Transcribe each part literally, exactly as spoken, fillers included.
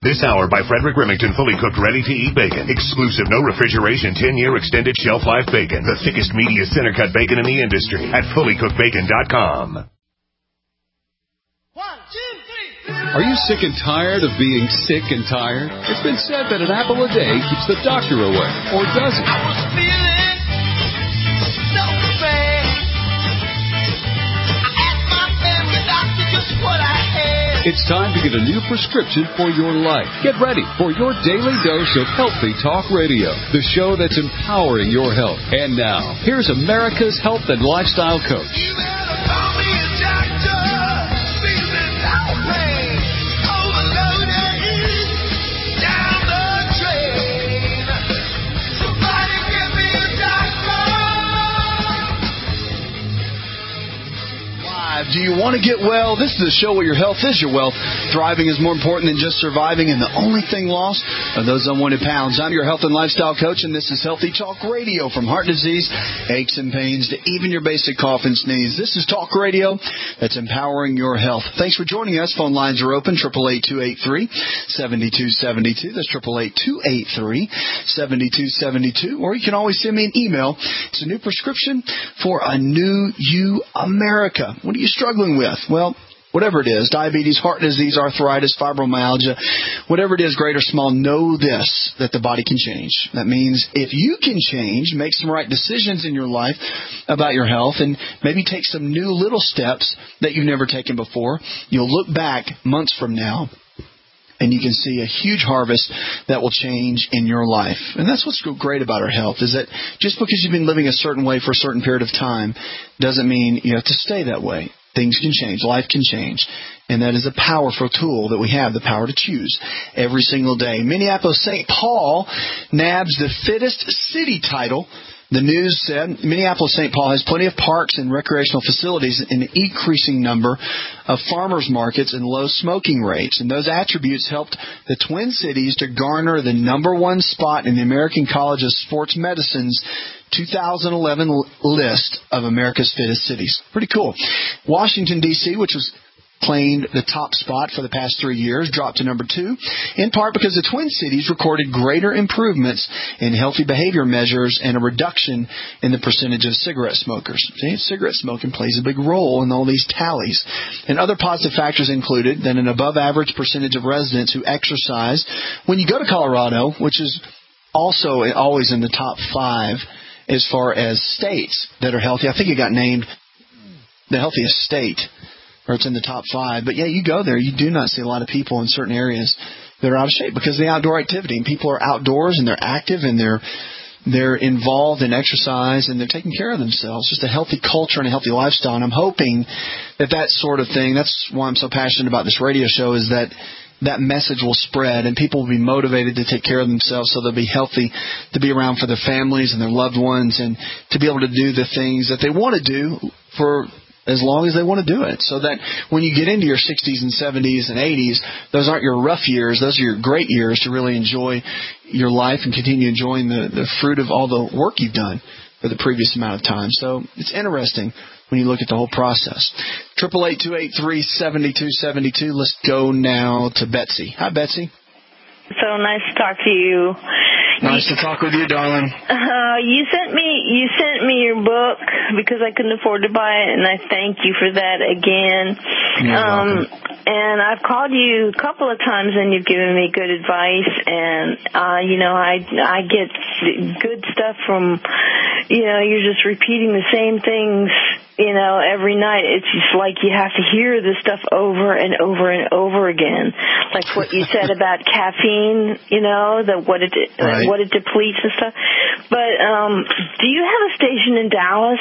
This hour by Frederick Remington, fully cooked, ready-to-eat bacon. Exclusive, no refrigeration, ten-year extended shelf life bacon. The thickest, meatiest center-cut bacon in the industry at fully cooked bacon dot com. One, two, three. Are you sick and tired of being sick and tired? It's been said that an apple a day keeps the doctor away, or does it? I was feeling so bad. I asked my family doctor just what I had. It's time to get a new prescription for your life. Get ready for your daily dose of Healthy Talk Radio, the show that's empowering your health. And now, here's America's health and lifestyle coach. You better call me a doctor. Feeling outraged, overloaded, down the drain. Somebody give me a doctor. Live. Do you want to get well? This is a show where your health is your wealth. Thriving is more important than just surviving, and the only thing lost are those unwanted pounds. I'm your health and lifestyle coach, and this is Healthy Talk Radio. From heart disease, aches and pains, to even your basic cough and sneeze. This is Talk Radio that's empowering your health. Thanks for joining us. Phone lines are open, eight eight eight, two eight three, seven two seven two. That's eight eight eight, two eight three, seven two seven two. Or you can always send me an email. It's a new prescription for a new you, America. What are you struggling with? Well, whatever it is, diabetes, heart disease, arthritis, fibromyalgia, whatever it is, great or small, know this, that the body can change. That means if you can change, make some right decisions in your life about your health, and maybe take some new little steps that you've never taken before, you'll look back months from now, and you can see a huge harvest that will change in your life. And that's what's great about our health, is that just because you've been living a certain way for a certain period of time doesn't mean you have to stay that way. Things can change. Life can change. And that is a powerful tool that we have, the power to choose every single day. Minneapolis Saint Paul nabs the fittest city title. The news said Minneapolis Saint Paul has plenty of parks and recreational facilities and an increasing number of farmers markets and low smoking rates. And those attributes helped the Twin Cities to garner the number one spot in the American College of Sports Medicine's two thousand eleven list of America's fittest cities. Pretty cool. Washington, D C, which was claimed the top spot for the past three years, dropped to number two, in part because the Twin Cities recorded greater improvements in healthy behavior measures and a reduction in the percentage of cigarette smokers. See, cigarette smoking plays a big role in all these tallies. And other positive factors included that an above-average percentage of residents who exercise. When you go to Colorado, which is also always in the top five as far as states that are healthy, I think it got named the healthiest state, or it's in the top five. But, yeah, you go there, you do not see a lot of people in certain areas that are out of shape because of the outdoor activity. And people are outdoors, and they're active, and they're they're involved in exercise, and they're taking care of themselves. Just a healthy culture and a healthy lifestyle. And I'm hoping that that sort of thing, that's why I'm so passionate about this radio show, is that that message will spread and people will be motivated to take care of themselves so they'll be healthy, to be around for their families and their loved ones, and to be able to do the things that they want to do for as long as they want to do it, so that when you get into your sixties and seventies and eighties, those aren't your rough years. Those are your great years to really enjoy your life and continue enjoying the, the fruit of all the work you've done for the previous amount of time. So it's interesting when you look at the whole process. eight eight eight, two eight three, seven two seven two. Let's go now to Betsy. Hi, Betsy. So nice to talk to you. Nice to talk with you, darling. Uh, you sent me you sent me your book because I couldn't afford to buy it, and I thank you for that again. You're um, welcome. And I've called you a couple of times, and you've given me good advice. And uh, you know, I I get good stuff from, you know, you're just repeating the same things, you know, every night. It's just like you have to hear this stuff over and over and over again. Like what you said about caffeine, you know, the what it right. what it depletes and stuff. But um, do you have a station in Dallas?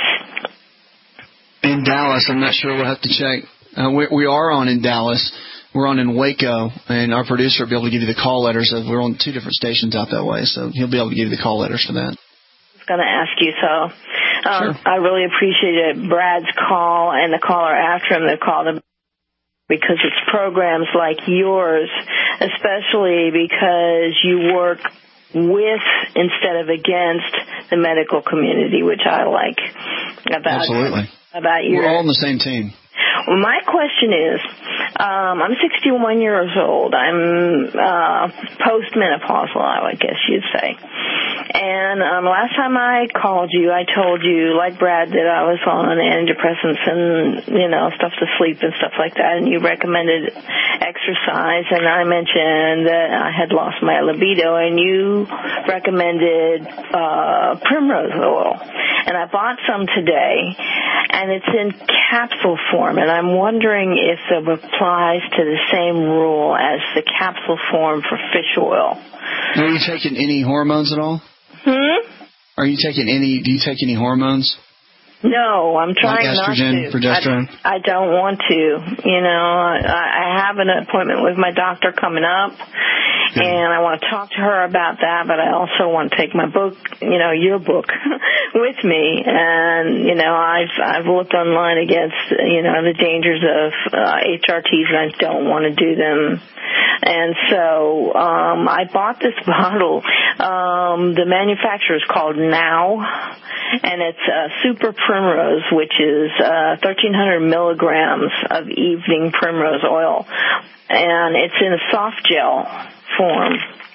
In Dallas, I'm not sure. We'll have to check. Uh, we, we are on in Dallas. We're on in Waco, and our producer will be able to give you the call letters. We're on two different stations out that way, so he'll be able to give you the call letters for that. I was going to ask you, so um, sure. I really appreciated Brad's call and the caller after him that called him, because it's programs like yours, especially because you work with instead of against the medical community, which I like about Absolutely. about your. We're all on the same team. Well, my question is, Um, I'm sixty-one years old. I'm uh, postmenopausal, I guess you'd say. And um, last time I called you, I told you, like Brad, that I was on antidepressants and, you know, stuff to sleep and stuff like that, and you recommended exercise, and I mentioned that I had lost my libido, and you recommended uh, Primrose oil. And I bought some today, and it's in capsule form, and I'm wondering if it applies to the same rule as the capsule form for fish oil. Are you taking any hormones at all? Hmm? Are you taking any, do you take any hormones? No, I'm trying like estrogen, not to. progesterone? I, I don't want to. You know, I, I have an appointment with my doctor coming up, yeah. and I want to talk to her about that, but I also want to take my book, you know, your book, with me. And, you know, I've I've looked online against, you know, the dangers of uh, H R Ts, and I don't want to do them. And so um, I bought this bottle. Um, the manufacturer is called Now, and it's uh, Super Primrose, which is uh, thirteen hundred milligrams of evening primrose oil, and it's in a soft gel form.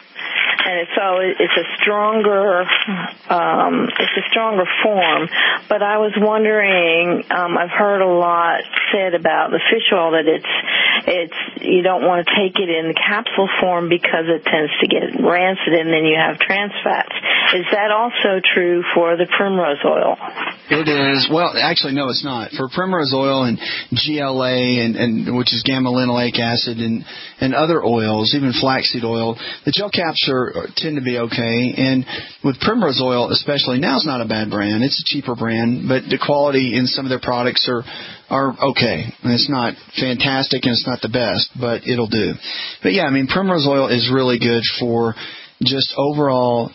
And it's, so it's a stronger, um, it's a stronger form. But I was wondering, um, I've heard a lot said about the fish oil that it's, it's, you don't want to take it in the capsule form because it tends to get rancid, and then you have trans fats. Is that also true for the primrose oil? It is. Well, actually, no, it's not. For primrose oil and G L A, and, and which is gamma-linoleic acid, and, and other oils, even flaxseed oil, the gel caps are, tend to be okay. And with primrose oil, especially, Now's not a bad brand. It's a cheaper brand, but the quality in some of their products are are okay. And it's not fantastic, and it's not the best, but it'll do. But yeah, I mean, primrose oil is really good for just overall.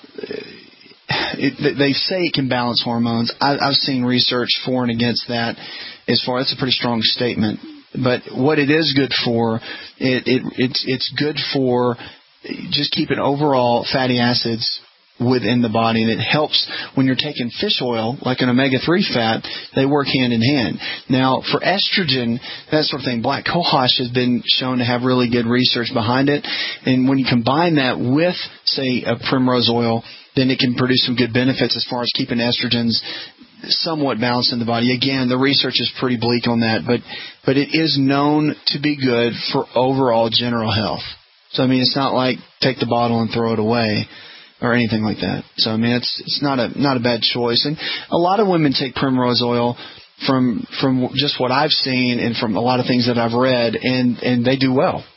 It, they say it can balance hormones. I, I've seen research for and against that. As far, that's a pretty strong statement. But what it is good for, it, it it's it's good for just keeping overall fatty acids within the body, and it helps when you're taking fish oil, like an omega three fat. They work hand in hand. Now, for estrogen, that sort of thing, black cohosh has been shown to have really good research behind it. And when you combine that with, say, a primrose oil, then it can produce some good benefits as far as keeping estrogens somewhat balanced in the body. Again, the research is pretty bleak on that, but but it is known to be good for overall general health. So, I mean, it's not like take the bottle and throw it away or anything like that. So, I mean, it's it's not a not a bad choice. And a lot of women take primrose oil from from just what I've seen and from a lot of things that I've read, and, and they do well.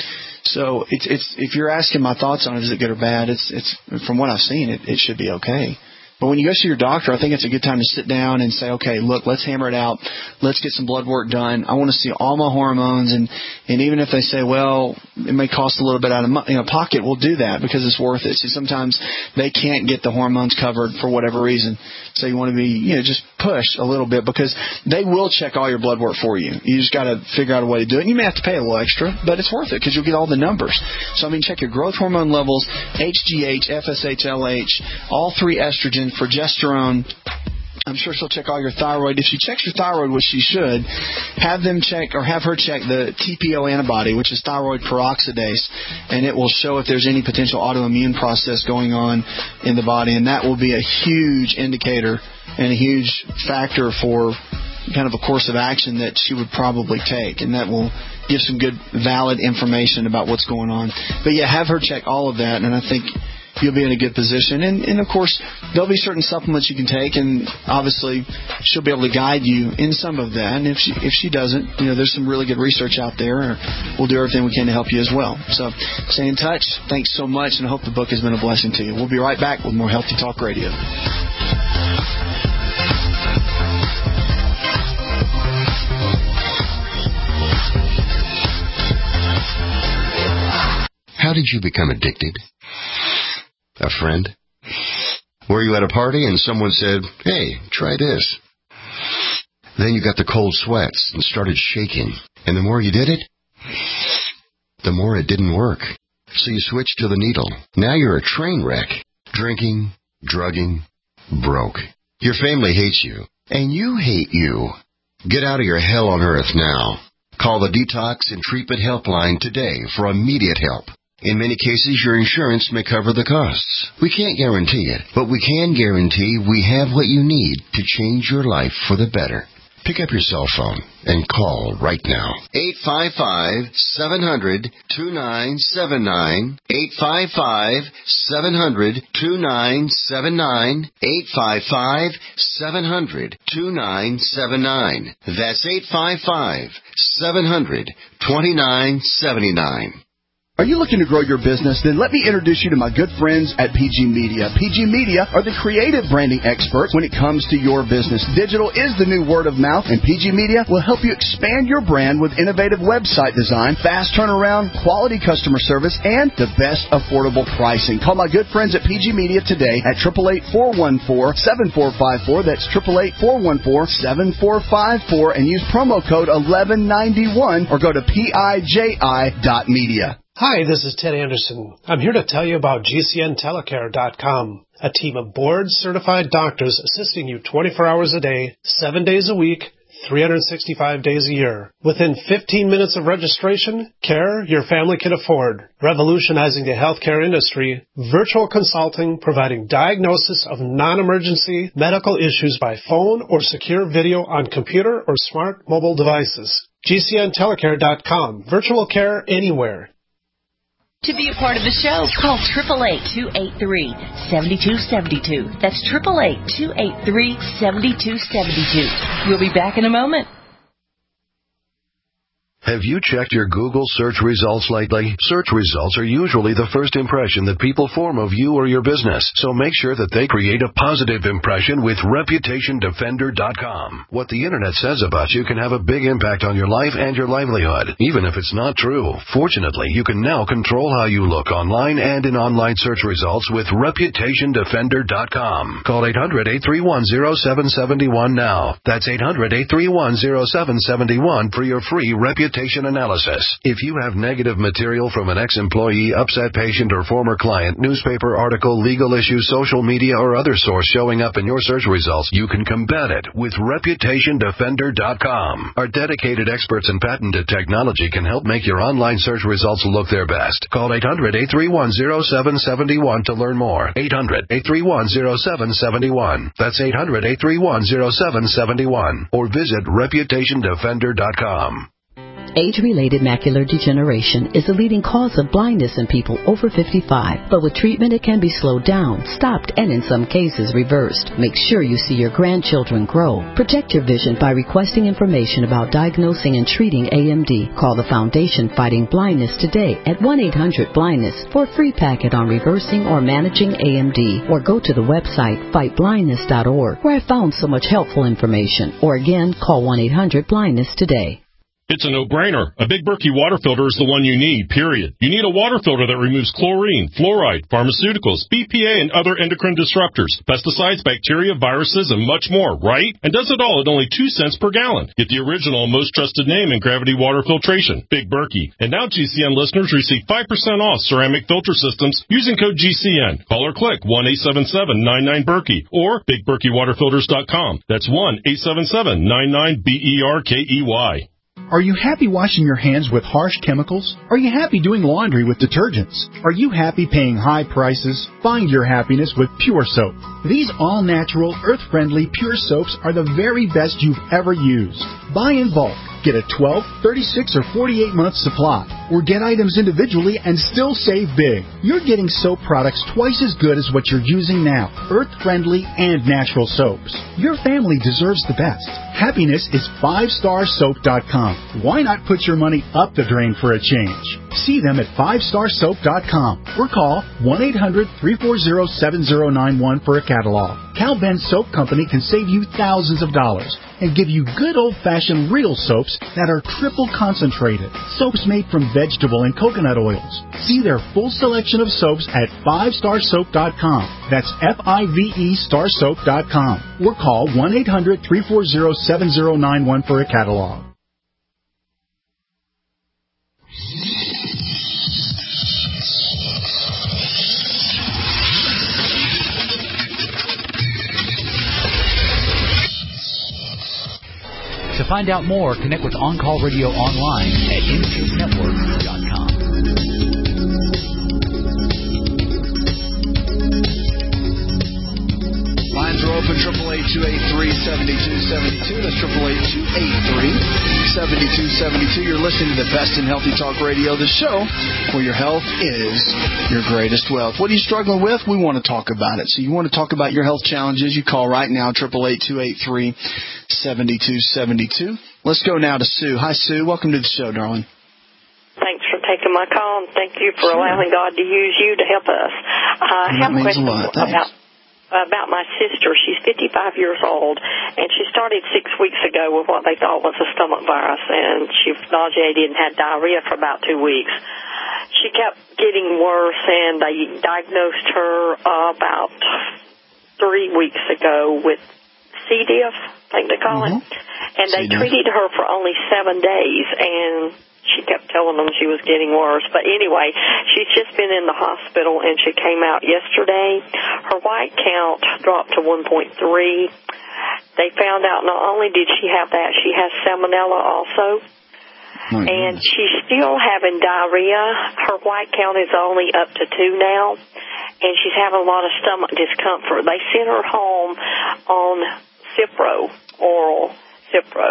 So it's it's if you're asking my thoughts on it, is it good or bad? It's it's from what I've seen, it, it should be okay. But when you go to your doctor, I think it's a good time to sit down and say, okay, look, let's hammer it out. Let's get some blood work done. I want to see all my hormones. And, and even if they say, well, it may cost a little bit out of you know, pocket, we'll do that because it's worth it. So sometimes they can't get the hormones covered for whatever reason. So you want to be, you know, just push a little bit because they will check all your blood work for you. You just got to figure out a way to do it. And you may have to pay a little extra, but it's worth it because you'll get all the numbers. So, I mean, check your growth hormone levels, H G H, F S H L H, all three estrogen, progesterone. I'm sure she'll check all your thyroid. If she checks your thyroid, which she should, have them check or have her check the T P O antibody, which is thyroid peroxidase, and it will show if there's any potential autoimmune process going on in the body, and that will be a huge indicator and a huge factor for kind of a course of action that she would probably take, and that will give some good, valid information about what's going on. But yeah, have her check all of that, and I think you'll be in a good position. And, and, of course, there'll be certain supplements you can take, and obviously she'll be able to guide you in some of that. And if she if she doesn't, you know, there's some really good research out there. We'll do everything we can to help you as well. So stay in touch. Thanks so much, and I hope the book has been a blessing to you. We'll be right back with more Healthy Talk Radio. How did you become addicted? A friend? Were you at a party and someone said, hey, try this? Then you got the cold sweats and started shaking. And the more you did it, the more it didn't work. So you switched to the needle. Now you're a train wreck. Drinking, drugging, broke. Your family hates you. And you hate you. Get out of your hell on earth now. Call the Detox and Treatment Helpline today for immediate help. In many cases, your insurance may cover the costs. We can't guarantee it, but we can guarantee we have what you need to change your life for the better. Pick up your cell phone and call right now. eight five five, seven hundred, two nine seven nine. eight five five, seven hundred, two nine seven nine. eight five five, seven hundred, two nine seven nine. That's eight five five, seven hundred, two nine seven nine. Are you looking to grow your business? Then let me introduce you to my good friends at P G Media. P G Media are the creative branding experts when it comes to your business. Digital is the new word of mouth, and P G Media will help you expand your brand with innovative website design, fast turnaround, quality customer service, and the best affordable pricing. Call my good friends at P G Media today at eight eight eight, four one four, seven four five four. That's eight eight eight, four one four, seven four five four, and use promo code eleven ninety-one or go to P I J I dot media. Hi, this is Ted Anderson. I'm here to tell you about G C N telecare dot com, a team of board-certified doctors assisting you twenty-four hours a day, seven days a week, three hundred sixty-five days a year. Within fifteen minutes of registration, care your family can afford. Revolutionizing the healthcare industry, virtual consulting providing diagnosis of non-emergency medical issues by phone or secure video on computer or smart mobile devices. G C N telecare dot com, virtual care anywhere. To be a part of the show, call eight eight eight, two eight three, seven two seven two. That's eight eight eight, two eight three, seven two seven two. We'll be back in a moment. Have you checked your Google search results lately? Search results are usually the first impression that people form of you or your business, so make sure that they create a positive impression with Reputation Defender dot com. What the Internet says about you can have a big impact on your life and your livelihood, even if it's not true. Fortunately, you can now control how you look online and in online search results with Reputation Defender dot com. Call eight hundred, eight three one, zero seven seven one now. That's eight hundred, eight three one, zero seven seven one for your free Reputation analysis. If you have negative material from an ex-employee, upset patient, or former client, newspaper article, legal issue, social media, or other source showing up in your search results, you can combat it with Reputation Defender dot com. Our dedicated experts in patented technology can help make your online search results look their best. Call eight hundred, eight three one, zero seven seven one to learn more. eight hundred, eight three one, zero seven seven one. That's eight hundred, eight three one, zero seven seven one. Or visit Reputation Defender dot com. Age-related macular degeneration is the leading cause of blindness in people over fifty-five. But with treatment, it can be slowed down, stopped, and in some cases reversed. Make sure you see your grandchildren grow. Protect your vision by requesting information about diagnosing and treating A M D. Call the Foundation Fighting Blindness today at one eight hundred blindness for a free packet on reversing or managing A M D. Or go to the website fight blindness dot org, where I found so much helpful information. Or again, call one eight hundred blindness today. It's a no-brainer. A Big Berkey water filter is the one you need, period. You need a water filter that removes chlorine, fluoride, pharmaceuticals, B P A, and other endocrine disruptors, pesticides, bacteria, viruses, and much more, right? And does it all at only two cents per gallon. Get the original and most trusted name in gravity water filtration, Big Berkey. And now G C N listeners receive five percent off ceramic filter systems using code G C N. Call or click one eight seven seven, nine nine, Berkey or big berkey water filters dot com. That's one eight seven seven, nine nine, B E R K E Y. Are you happy washing your hands with harsh chemicals? Are you happy doing laundry with detergents? Are you happy paying high prices? Find your happiness with Pure Soap. These all-natural, earth-friendly Pure Soaps are the very best you've ever used. Buy in bulk. Get a twelve, thirty-six, or forty-eight month supply. Or get items individually and still save big. You're getting soap products twice as good as what you're using now. Earth-friendly and natural soaps. Your family deserves the best. Happiness is five star soap dot com. Why not put your money up the drain for a change? See them at five star soap dot com or call one eight hundred, three four zero, seven zero nine one for a catalog. Cal Ben Soap Company can save you thousands of dollars and give you good old-fashioned real soaps that are triple concentrated. Soaps made from vegetable and coconut oils. See their full selection of soaps at five star soap dot com. That's F I V E star soap dot com. Or call one eight hundred, three four zero, seven zero nine one for a catalog. To To find out more, connect with On Call Radio online at n c network dot com. Lines are open, triple eight two eight three seven two seven two. That's triple eight two eight three seven two seven two. You're listening to the best in Healthy Talk Radio, the show where your health is your greatest wealth. What are you struggling with? We want to talk about it. So you want to talk about your health challenges, you call right now, triple eight two eight three seven two seven two. Let's go now to Sue. Hi, Sue. Welcome to the show, darling. Thanks for taking my call, and thank you for sure. allowing God to use you to help us. Uh, I have a question a about... about my sister. She's fifty-five years old, and she started six weeks ago with what they thought was a stomach virus, and she was nauseated and had diarrhea for about two weeks. She kept getting worse, and they diagnosed her uh, about three weeks ago with C. diff, I think they call mm-hmm. it, and they C. treated her for only seven days, and she kept telling them she was getting worse. But anyway, she's just been in the hospital, and she came out yesterday. Her white count dropped to one point three. They found out not only did she have that, she has salmonella also. Oh, and goodness. She's still having diarrhea. Her white count is only up to two now, and she's having a lot of stomach discomfort. They sent her home on Cipro, oral Cipro.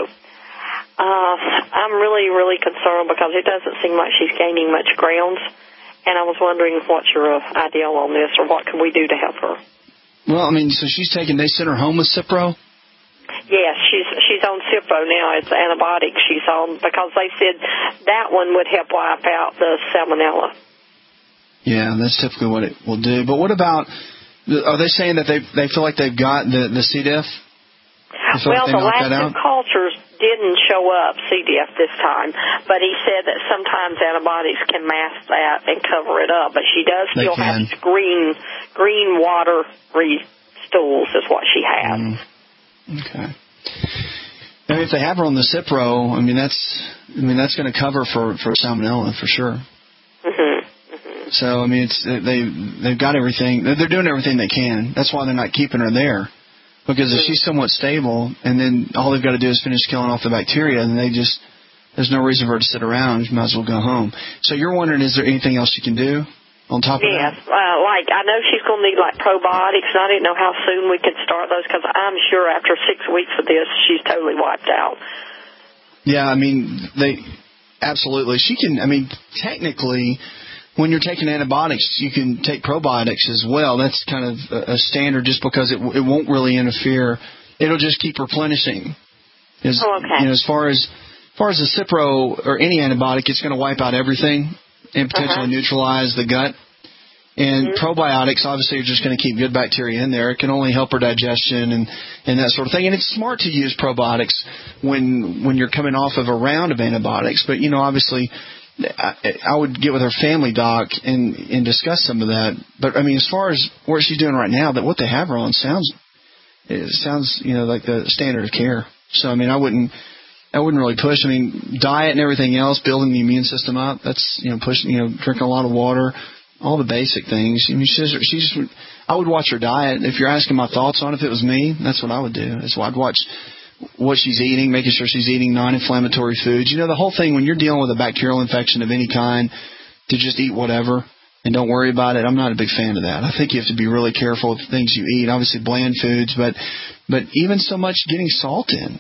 Uh, I'm really, really concerned because it doesn't seem like she's gaining much grounds, and I was wondering what's your idea on this, or what can we do to help her? Well, I mean, so she's taking, they sent her home with Cipro? Yes, she's she's on Cipro now. It's antibiotics she's on because they said that one would help wipe out the salmonella. Yeah, that's typically what it will do. But what about, are they saying that they they feel like they've got the, the C. diff? Well, like the last two cultures didn't show up, C. diff, this time, but he said that sometimes antibiotics can mask that and cover it up, but she does still have green, green watery stools is what she has. Mm. Okay. I mean, if they have her on the Cipro, I mean, that's, I mean, that's going to cover for, for salmonella for sure. Mm-hmm. Mm-hmm. So, I mean, it's, they, they've got everything, they're doing everything they can. That's why they're not keeping her there. Because if she's somewhat stable, and then all they've got to do is finish killing off the bacteria, then they just, there's no reason for her to sit around. You might as well go home. So you're wondering, is there anything else you can do on top of yes, that? Yes, uh, like I know she's going to need like probiotics, and I didn't know how soon we could start those because I'm sure after six weeks of this, she's totally wiped out. Yeah, I mean, they, absolutely. She can, I mean, technically, when you're taking antibiotics, you can take probiotics as well. That's kind of a standard just because it it won't really interfere. It'll just keep replenishing. As, oh, okay. You know, as far as, as far as the Cipro or any antibiotic, it's going to wipe out everything and potentially uh-huh. neutralize the gut. And mm-hmm. probiotics, obviously, are just going to keep good bacteria in there. It can only help her digestion and, and that sort of thing. And it's smart to use probiotics when when you're coming off of a round of antibiotics. But, you know, obviously, I, I would get with her family doc and, and discuss some of that. But, I mean, as far as what she's doing right now, that what they have her on sounds, it sounds, you know, like the standard of care. So, I mean, I wouldn't, I wouldn't really push. I mean, diet and everything else, building the immune system up, that's, you know, pushing, you know, drinking a lot of water, all the basic things. I mean, she's, she's, I would watch her diet. If you're asking my thoughts on it, if it was me, that's what I would do. Is I'd watch what she's eating, making sure she's eating non-inflammatory foods. You know, the whole thing when you're dealing with a bacterial infection of any kind, to just eat whatever and don't worry about it, I'm not a big fan of that. I think you have to be really careful with things you eat. Obviously, bland foods, but but even so much getting salt in.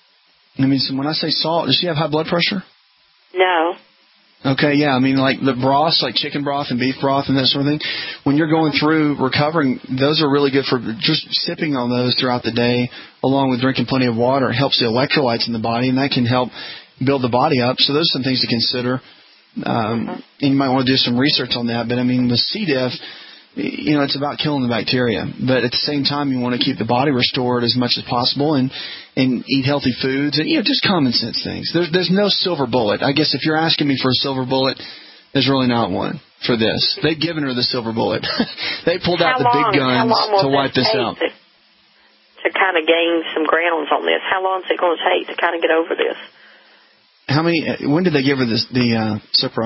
I mean, so when I say salt, does she have high blood pressure? No. Okay, yeah, I mean, like the broths, like chicken broth and beef broth and that sort of thing, when you're going through recovering, those are really good for just sipping on those throughout the day, along with drinking plenty of water. It helps the electrolytes in the body, and that can help build the body up. So those are some things to consider. Um, and you might want to do some research on that. But, I mean, with C. diff, you know, it's about killing the bacteria. But at the same time, you want to keep the body restored as much as possible and, and eat healthy foods and, you know, just common sense things. There's, there's no silver bullet. I guess if you're asking me for a silver bullet, there's really not one for this. They've given her the silver bullet. They pulled out how the long, big guns to wipe this out. To, to kind of gain some grounds on this? How long is it going to take to kind of get over this? How many, when did they give her this, the uh, Cipro?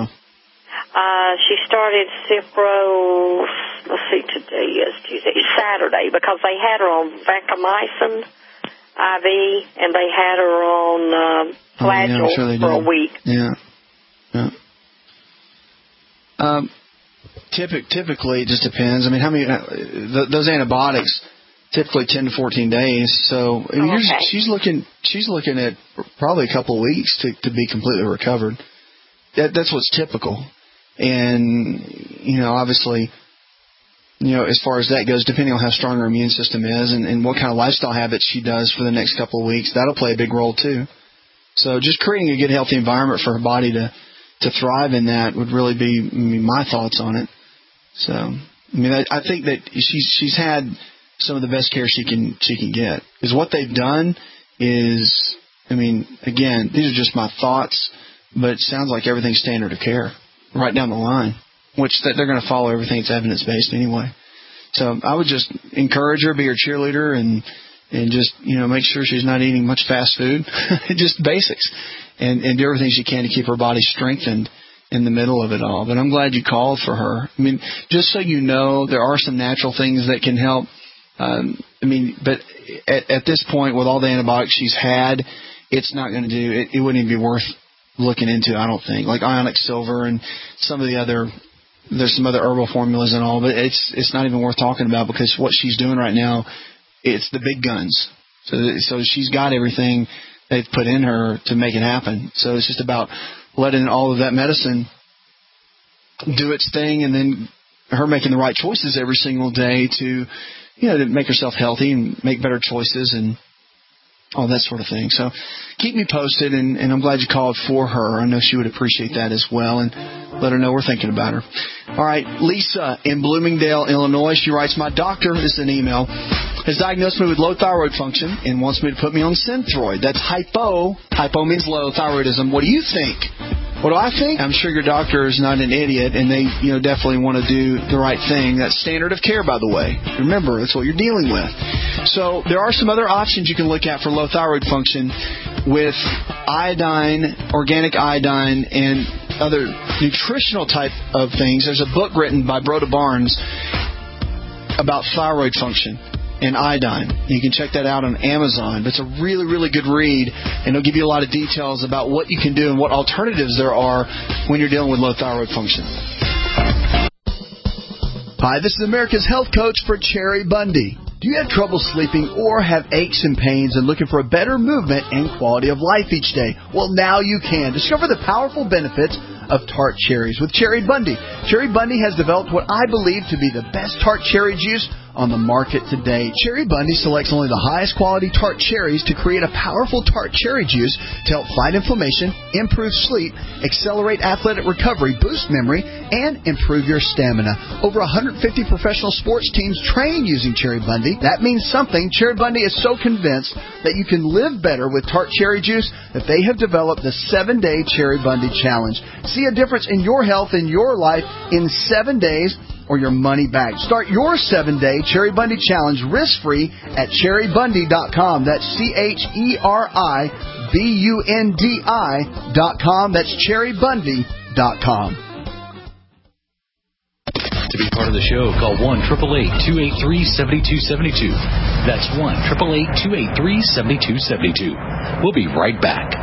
Uh, she started Cipro, let's see, today is Tuesday, Saturday, because they had her on vancomycin, I V, and they had her on uh, Flagyl oh, yeah, sure for a week. Yeah. yeah. Um, typic, typically, it just depends. I mean, how many uh, th- those antibiotics typically ten to fourteen days. So I mean, Oh, you're, okay. she's looking she's looking at probably a couple of weeks to to be completely recovered. That that's what's typical. And you know, obviously, you know, as far as that goes, depending on how strong her immune system is and, and what kind of lifestyle habits she does for the next couple of weeks, that'll play a big role too. So just creating a good, healthy environment for her body to to thrive in that would really be I mean, my thoughts on it. So, I mean, I, I think that she's she's had some of the best care she can she can get. Because what they've done is, I mean, again, these are just my thoughts, but it sounds like everything's standard of care right down the line, which that they're going to follow everything that's evidence-based anyway. So I would just encourage her, be her cheerleader, and and just, you know, make sure she's not eating much fast food, just basics, and, and do everything she can to keep her body strengthened in the middle of it all. But I'm glad you called for her. I mean, just so you know, there are some natural things that can help. Um, I mean, but at, at this point, with all the antibiotics she's had, it's not going to do, it, it wouldn't even be worth looking into, I don't think. Like ionic silver and some of the other, there's some other herbal formulas and all, but it's it's not even worth talking about because what she's doing right now, it's the big guns. So so she's got everything they've put in her to make it happen. So it's just about letting all of that medicine do its thing and then her making the right choices every single day to, you know, to make herself healthy and make better choices and all that sort of thing. So keep me posted, and, and I'm glad you called for her. I know she would appreciate that as well, and let her know we're thinking about her. All right, Lisa in Bloomingdale, Illinois. She writes, my doctor, this is an email, has diagnosed me with low thyroid function and wants me to put me on Synthroid. That's hypo. Hypo means low thyroidism. What do you think? What do I think? I'm sure your doctor is not an idiot, and they, you know, definitely want to do the right thing. That's standard of care, by the way. Remember, that's what you're dealing with. So there are some other options you can look at for low thyroid function with iodine, organic iodine, and other nutritional type of things. There's a book written by Broda Barnes about thyroid function and iodine. You can check that out on Amazon. It's a really, really good read, and it'll give you a lot of details about what you can do and what alternatives there are when you're dealing with low thyroid function. Hi, this is America's Health Coach for Cherry Bundy. Do you have trouble sleeping or have aches and pains and looking for a better movement and quality of life each day? Well, now you can. Discover the powerful benefits of tart cherries with Cherry Bundy. Cherry Bundy has developed what I believe to be the best tart cherry juice on the market today. Cherry Bundy selects only the highest quality tart cherries to create a powerful tart cherry juice to help fight inflammation, improve sleep, accelerate athletic recovery, boost memory, and improve your stamina. Over one hundred fifty professional sports teams train using Cherry Bundy. That means something. Cherry Bundy is so convinced that you can live better with tart cherry juice that they have developed the seven-day Cherry Bundy Challenge. See a difference in your health and your life in seven days or your money back. Start your seven-day Cherry Bundy Challenge risk-free at cherry bundy dot com. That's C H E R I B U N D I dot com. That's cherry bundy dot com. To be part of the show, call one eight eight eight, two eight three, seven two seven two. That's one eight eight eight, two eight three, seven two seven two. We'll be right back.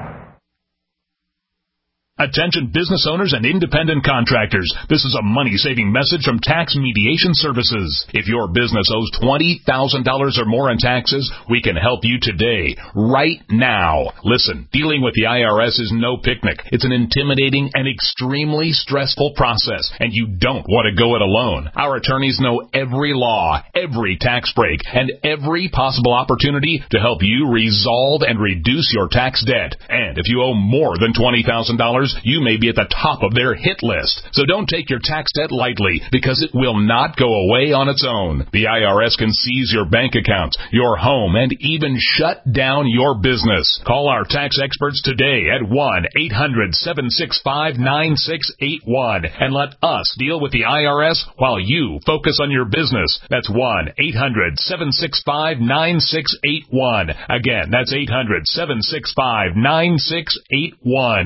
Attention business owners and independent contractors. This is a money-saving message from Tax Mediation Services. If your business owes twenty thousand dollars or more in taxes, we can help you today, right now. Listen, dealing with the I R S is no picnic. It's an intimidating and extremely stressful process, and you don't want to go it alone. Our attorneys know every law, every tax break, and every possible opportunity to help you resolve and reduce your tax debt. And if you owe more than twenty thousand dollars, you may be at the top of their hit list. So don't take your tax debt lightly, because it will not go away on its own. The I R S can seize your bank accounts, your home, and even shut down your business. Call our tax experts today at one eight hundred, seven six five, nine six eight one and let us deal with the I R S while you focus on your business. That's one eight hundred, seven six five, nine six eight one. Again, that's eight hundred, seven six five, nine six eight one.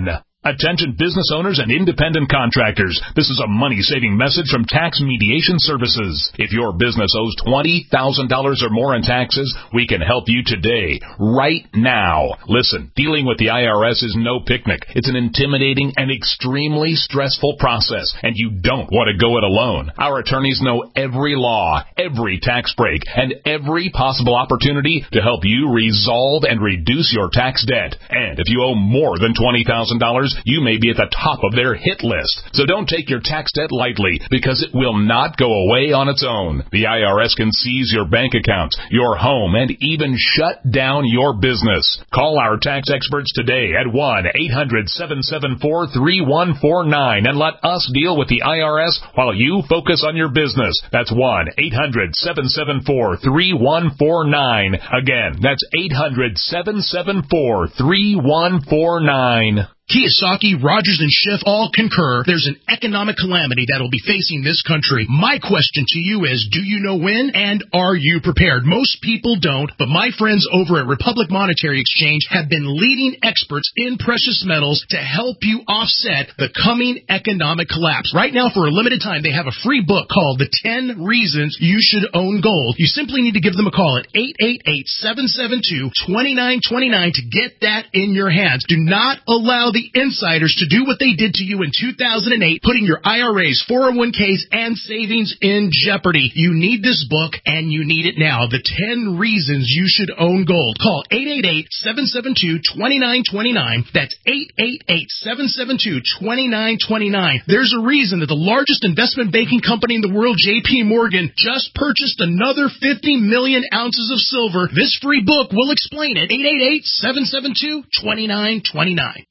Attention business owners and independent contractors. This is a money-saving message from Tax Mediation Services. If your business owes twenty thousand dollars or more in taxes, we can help you today, right now. Listen, dealing with the I R S is no picnic. It's an intimidating and extremely stressful process, and you don't want to go it alone. Our attorneys know every law, every tax break, and every possible opportunity to help you resolve and reduce your tax debt. And if you owe more than twenty thousand dollars, you may be at the top of their hit list. So don't take your tax debt lightly, because it will not go away on its own. The I R S can seize your bank accounts, your home, and even shut down your business. Call our tax experts today at one eight hundred seven seven four three one four nine and let us deal with the I R S while you focus on your business. That's one eight hundred seven seven four three one four nine. Again, that's eight hundred seven seven four three one four nine. Kiyosaki, Rogers, and Schiff all concur there's an economic calamity that will be facing this country. My question to you is, do you know when, and are you prepared? Most people don't, but my friends over at Republic Monetary Exchange have been leading experts in precious metals to help you offset the coming economic collapse. Right now, for a limited time, they have a free book called The ten Reasons You Should Own Gold. You simply need to give them a call at eight eight eight, seven seven two, two nine two nine to get that in your hands. Do not allow the insiders to do what they did to you in two thousand eight, putting your I R As, four oh one k's, and savings in jeopardy. You need this book, and you need it now. The ten Reasons You Should Own Gold. Call eight eight eight, seven seven two, two nine two nine. That's eight eight eight, seven seven two, two nine two nine. There's a reason that the largest investment banking company in the world, J P Morgan, just purchased another fifty million ounces of silver. This free book will explain it. eight eight eight, seven seven two, two nine two nine.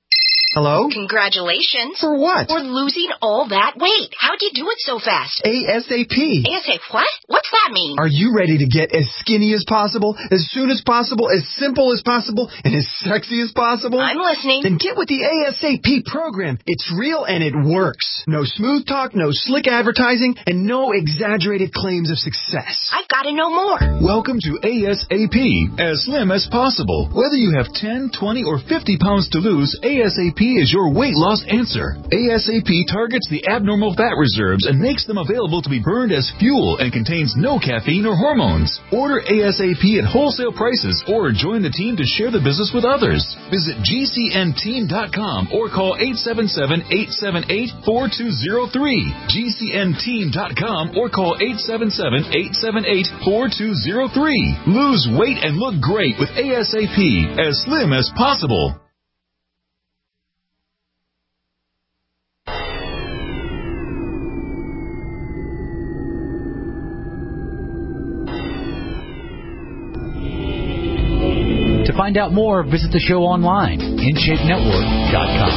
Hello? Congratulations. For what? For losing all that weight. How'd you do it so fast? ASAP. ASAP what? What's that mean? Are you ready to get as skinny as possible, as soon as possible, as simple as possible, and as sexy as possible? I'm listening. Then get with the ASAP program. It's real and it works. No smooth talk, no slick advertising, and no exaggerated claims of success. I've got to know more. Welcome to ASAP, as slim as possible. Whether you have ten, twenty, or fifty pounds to lose, ASAP is your weight loss answer. ASAP targets the abnormal fat reserves and makes them available to be burned as fuel and contains no caffeine or hormones. Order ASAP at wholesale prices or join the team to share the business with others. Visit G C N team dot com or call eight seven seven, eight seven eight, four two zero three. G C N team dot com or call eight seven seven, eight seven eight, four two zero three. Lose weight and look great with ASAP, as slim as possible. To find out more, visit the show online, in shape network dot com.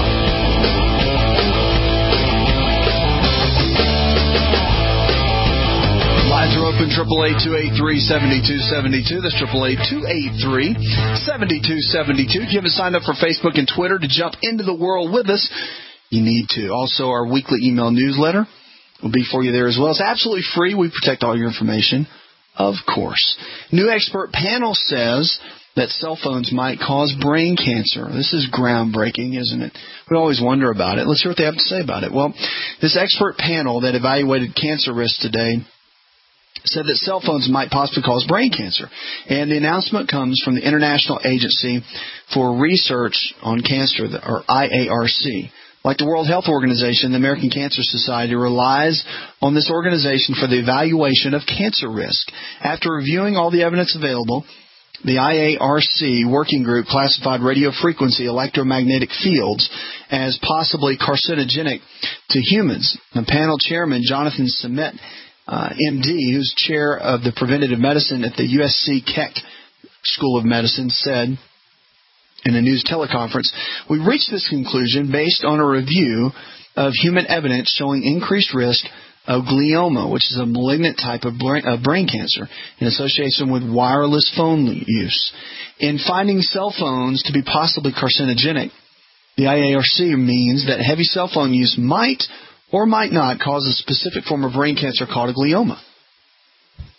Lines are open, triple eight, two eight three, seven two seven two. That's triple eight, two eight three, seven two seven two. If you haven't signed up for Facebook and Twitter to jump into the world with us, you need to. Also, our weekly email newsletter will be for you there as well. It's absolutely free. We protect all your information, of course. New expert panel says that cell phones might cause brain cancer. This is groundbreaking, isn't it? We always wonder about it. Let's hear what they have to say about it. Well, this expert panel that evaluated cancer risks today said that cell phones might possibly cause brain cancer. And the announcement comes from the International Agency for Research on Cancer, or I A R C. Like the World Health Organization, the American Cancer Society relies on this organization for the evaluation of cancer risk. After reviewing all the evidence available, the I A R C working group classified radio frequency electromagnetic fields as possibly carcinogenic to humans. The panel chairman, Jonathan Sumit, uh, M D, who's chair of the preventive medicine at the U S C Keck School of Medicine, said in a news teleconference, "We reached this conclusion based on a review of human evidence showing increased risk of glioma, which is a malignant type of brain, of brain cancer, in association with wireless phone use. In finding cell phones to be possibly carcinogenic, the I A R C means that heavy cell phone use might or might not cause a specific form of brain cancer called a glioma."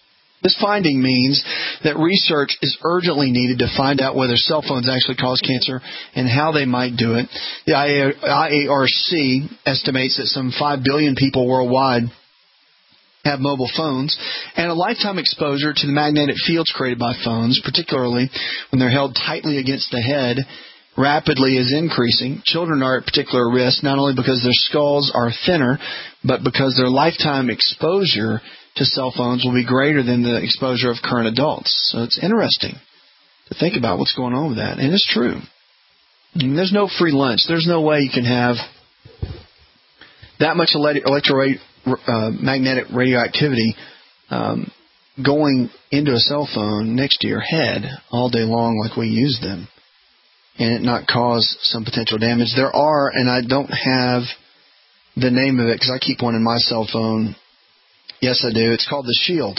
This finding means that research is urgently needed to find out whether cell phones actually cause cancer and how they might do it. The I A R C estimates that some five billion people worldwide have mobile phones, and a lifetime exposure to the magnetic fields created by phones, particularly when they're held tightly against the head, rapidly is increasing. Children are at particular risk, not only because their skulls are thinner, but because their lifetime exposure to cell phones will be greater than the exposure of current adults. So it's interesting to think about what's going on with that. And it's true. I mean, there's no free lunch. There's no way you can have that much electromagnetic uh, radioactivity um, going into a cell phone next to your head all day long like we use them and it not cause some potential damage. There are, and I don't have the name of it because I keep one in my cell phone. Yes, I do. It's called the Shield.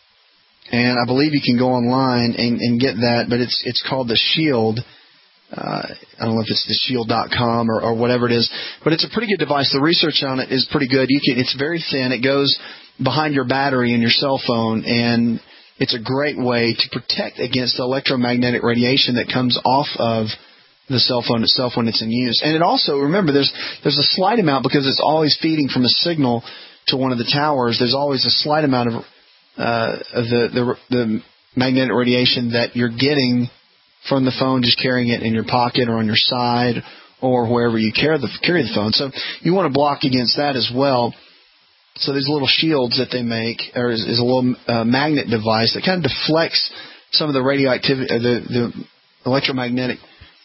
And I believe you can go online and, and get that, but it's it's called the Shield. Uh, I don't know if it's the shield dot com or, or whatever it is, but it's a pretty good device. The research on it is pretty good. You can, it's very thin. It goes behind your battery in your cell phone, and it's a great way to protect against the electromagnetic radiation that comes off of the cell phone itself when it's in use. And it also, remember, there's there's a slight amount, because it's always feeding from a signal to one of the towers, there's always a slight amount of, uh, of the, the the magnetic radiation that you're getting from the phone, just carrying it in your pocket or on your side or wherever you carry the, carry the phone. So you want to block against that as well. So these little shields that they make are, is, is a little uh, magnet device that kind of deflects some of the radioactivity, uh, the, the electromagnetic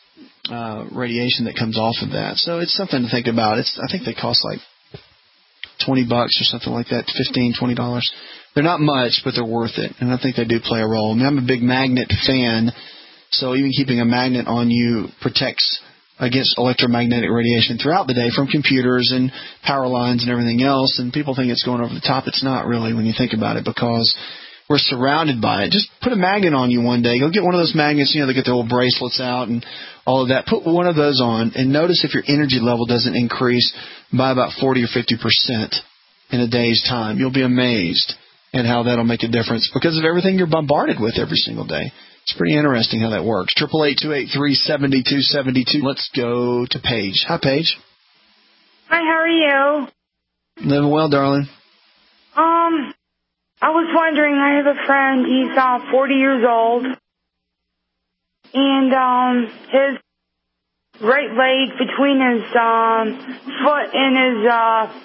uh, radiation that comes off of that. So it's something to think about. It's I think they cost like twenty bucks or something like that, fifteen, twenty dollars. They're not much, but they're worth it, and I think they do play a role. I mean, I'm a big magnet fan, so even keeping a magnet on you protects against electromagnetic radiation throughout the day from computers and power lines and everything else, and people think it's going over the top. It's not really when you think about it, because we're surrounded by it. Just put a magnet on you one day. Go get one of those magnets, you know, they get their little bracelets out and all of that. Put one of those on and notice if your energy level doesn't increase by about forty or fifty percent in a day's time. You'll be amazed at how that'll make a difference because of everything you're bombarded with every single day. It's pretty interesting how that works. eight eight eight, two eight three, seven two seven two. Let's go to Paige. Hi, Paige. Hi, how are you? Living well, darling. Um, I was wondering, I have a friend, he's uh, forty years old, and um, his right leg between his um, foot and his uh,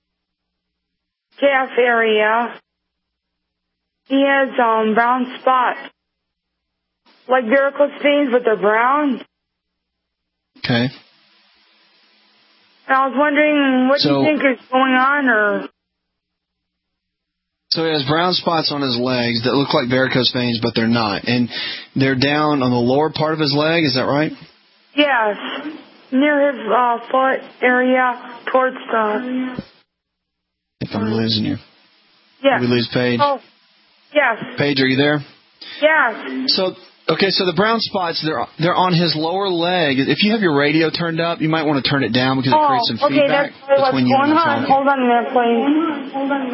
calf area, he has um, brown spots. Like varicose veins, but they're brown. Okay. And I was wondering, what so, do you think is going on, or? So he has brown spots on his legs that look like varicose veins, but they're not. And they're down on the lower part of his leg, is that right? Yes. Near his uh, foot area, towards the... If I'm losing you. Yes. Did we lose Paige? Oh, yes. Paige, are you there? Yes. So... Okay, so the brown spots, they're they're on his lower leg. If you have your radio turned up, you might want to turn it down because it oh, creates some okay, feedback that's between you and the phone. Hold on a minute, please. Hold on a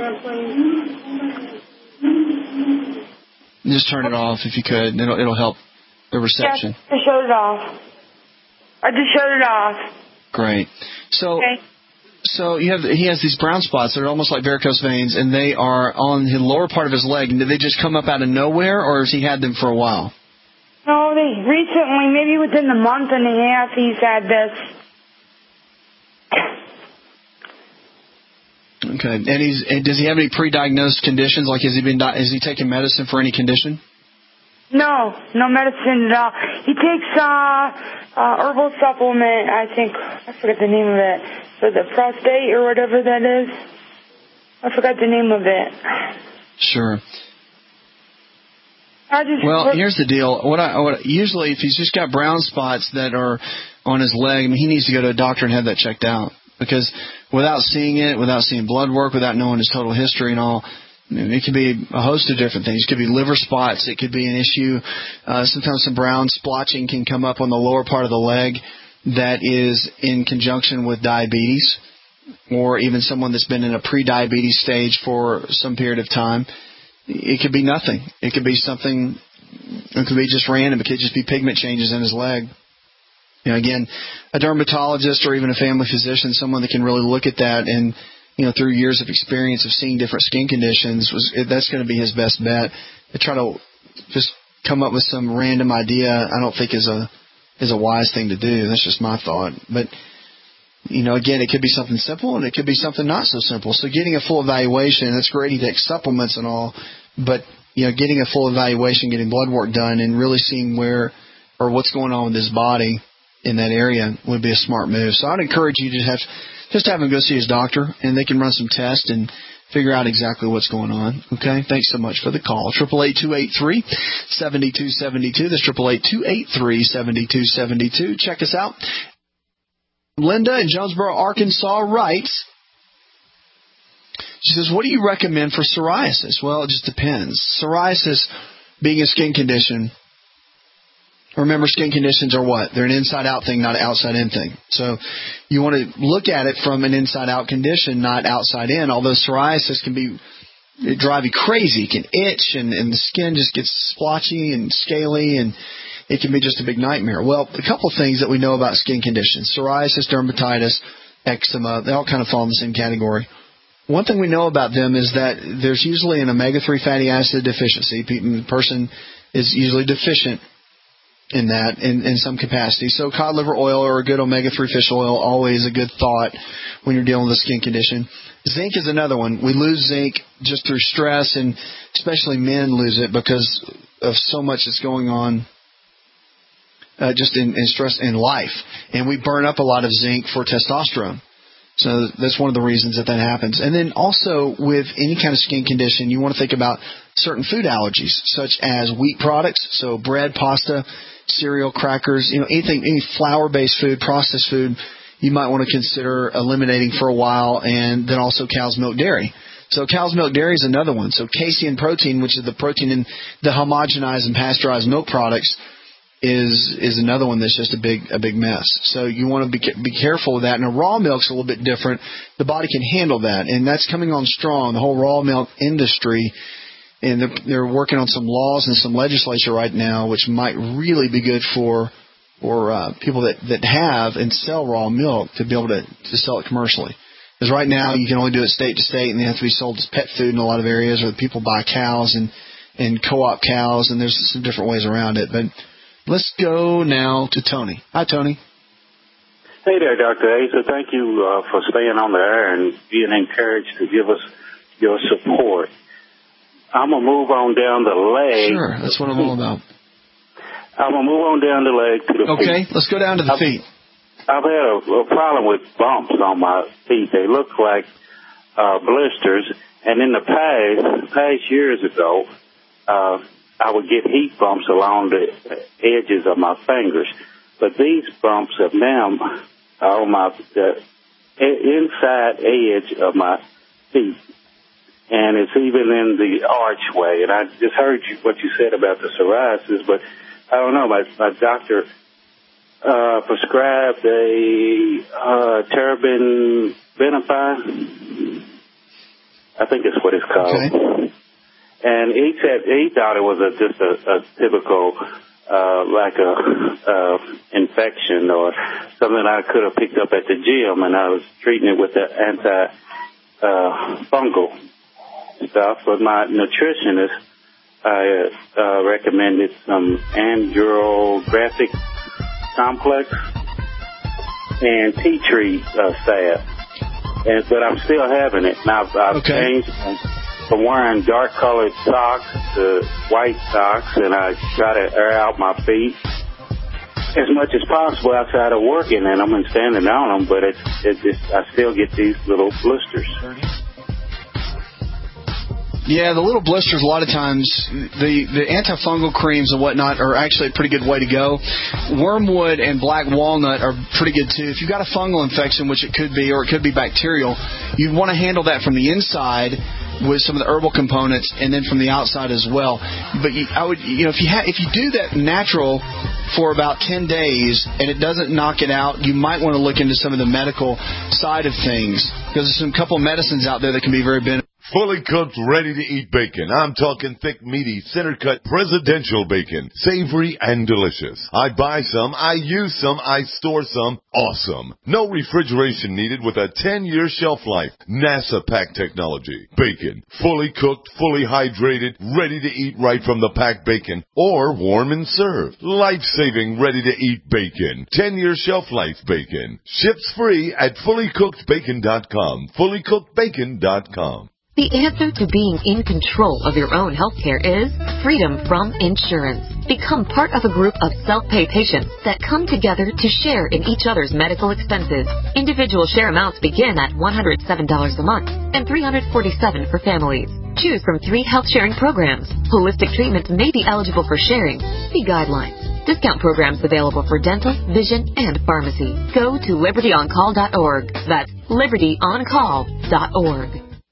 minute, please. Just turn it off if you could. It'll, it'll help the reception. Yes, I shut it off. I just shut it off. Great. So... Okay. So you have he has these brown spots that are almost like varicose veins, and they are on the lower part of his leg. And did they just come up out of nowhere, or has he had them for a while? No, they recently, maybe within the month and a half, he's had this. Okay, and he's and does he have any pre-diagnosed conditions? Like, has he been has he taken medicine for any condition? No, no medicine at all. He takes uh, uh, herbal supplement. I think I forgot the name of it for the prostate or whatever that is. I forgot the name of it. Sure. I just well, here's the deal. What I what, usually, if he's just got brown spots that are on his leg, I mean, he needs to go to a doctor and have that checked out, because without seeing it, without seeing blood work, without knowing his total history and all, I mean, it could be a host of different things. It could be liver spots. It could be an issue. Uh, sometimes some brown splotching can come up on the lower part of the leg that is in conjunction with diabetes, or even someone that's been in a pre-diabetes stage for some period of time. it could be nothing. It could be something. It could be just random. It could just be pigment changes in his leg. You know, again, a dermatologist or even a family physician, someone that can really look at that and, you know, through years of experience of seeing different skin conditions, was that's going to be his best bet. To try to just come up with some random idea, I don't think is a is a wise thing to do. That's just my thought. But, you know, again, it could be something simple and it could be something not so simple. So getting a full evaluation, that's great. He takes supplements and all, but, you know, getting a full evaluation, getting blood work done, and really seeing where or what's going on with his body in that area would be a smart move. So I'd encourage you to have just have him go see his doctor, and they can run some tests and figure out exactly what's going on. Okay? Thanks so much for the call. triple eight two eight three seven two seven two. That's triple eight two eight three seven two seven two. Check us out. Linda in Jonesboro, Arkansas writes, she says, what do you recommend for psoriasis? Well, it just depends. Psoriasis being a skin condition, remember, skin conditions are what? They're an inside-out thing, not an outside-in thing. So you want to look at it from an inside-out condition, not outside-in, although psoriasis can be it drive you crazy. It can itch, and, and the skin just gets splotchy and scaly, and it can be just a big nightmare. Well, a couple of things that we know about skin conditions, psoriasis, dermatitis, eczema, they all kind of fall in the same category. One thing we know about them is that there's usually an omega three fatty acid deficiency. The person is usually deficient in that in, in some capacity. So cod liver oil or a good omega three fish oil, always a good thought when you're dealing with a skin condition. Zinc is another one. We lose zinc just through stress, and especially men lose it because of so much that's going on uh, just in, in stress in life. And we burn up a lot of zinc for testosterone. So that's one of the reasons that that happens. And then also with any kind of skin condition, you want to think about certain food allergies, such as wheat products, so bread, pasta, cereal, crackers, you know, anything, any flour-based food, processed food, you might want to consider eliminating for a while, and then also cow's milk dairy. So cow's milk dairy is another one. So casein protein, which is the protein in the homogenized and pasteurized milk products, is is another one that's just a big a big mess. So you want to be be careful with that. And a raw milk's a little bit different. The body can handle that, and that's coming on strong. The whole raw milk industry, and they're, they're working on some laws and some legislature right now, which might really be good for for uh, people that, that have and sell raw milk to be able to, to sell it commercially. Because right now you can only do it state to state, and they have to be sold as pet food in a lot of areas, or people buy cows and and co-op cows, and there's some different ways around it. But let's go now to Tony. Hi, Tony. Hey there, Doctor Asa. Thank you uh, for staying on the air and being encouraged to give us your support. I'm going to move on down the leg. Sure, that's what I'm all about. I'm going to move on down the leg to the okay, feet. Okay, let's go down to the I've, feet. I've had a, a problem with bumps on my feet. They look like uh, blisters. And in the past, past years ago, uh, I would get heat bumps along the edges of my fingers. But these bumps have now on my the inside edge of my feet. And it's even in the archway. And I just heard you, what you said about the psoriasis, but I don't know. My, my doctor uh, prescribed a uh, Terabin Benify. I think it's what it's called. Okay. And he said he thought it was a, just a, a typical, uh, like a uh, infection or something I could have picked up at the gym, and I was treating it with the anti uh, fungal stuff. But my nutritionist I uh, recommended some andrographic complex and tea tree uh, salve, and but I'm still having it. Now I've, I've okay. changed from wearing dark colored socks to white socks, and I try to air out my feet as much as possible outside of working, and I'm standing on them, but it's it just I still get these little blisters. Yeah, the little blisters, a lot of times, the, the antifungal creams and whatnot are actually a pretty good way to go. Wormwood and black walnut are pretty good, too. If you've got a fungal infection, which it could be, or it could be bacterial, you want to handle that from the inside with some of the herbal components, and then from the outside as well. But you, I would, you know, if you ha- if you do that natural for about ten days and it doesn't knock it out, you might want to look into some of the medical side of things, because there's some couple medicines out there that can be very beneficial. fully cooked, ready-to-eat bacon. I'm talking thick, meaty, center-cut presidential bacon. Savory and delicious. I buy some, I use some, I store some. Awesome. No refrigeration needed with a ten-year shelf life. NASA pack technology. Bacon. Fully cooked, fully hydrated, ready to eat right from the packed bacon. Or warm and served. Life-saving, ready-to-eat bacon. ten-year shelf life bacon. Ships free at fully cooked bacon dot com. fully cooked bacon dot com. The answer to being in control of your own healthcare is freedom from insurance. Become part of a group of self-pay patients that come together to share in each other's medical expenses. Individual share amounts begin at one hundred seven dollars a month and three hundred forty-seven dollars for families. Choose from three health sharing programs. Holistic treatments may be eligible for sharing. See guidelines. Discount programs available for dental, vision, and pharmacy. Go to liberty on call dot org. That's liberty on call dot org.